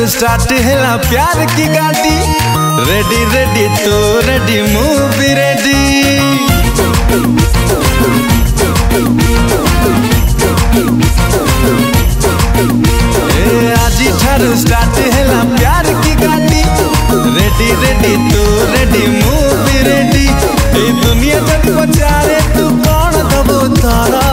Start हैला प्यार की गाड़ी। रेडी रेडी तू रेडी मूवी रेडी। आज ठारू स्टार्ट हैला प्यार की गाड़ी। रेडी रेडी तू रेडी मूवी रेडी। ए दुनिया जब पचारे तू कौन दबो तारा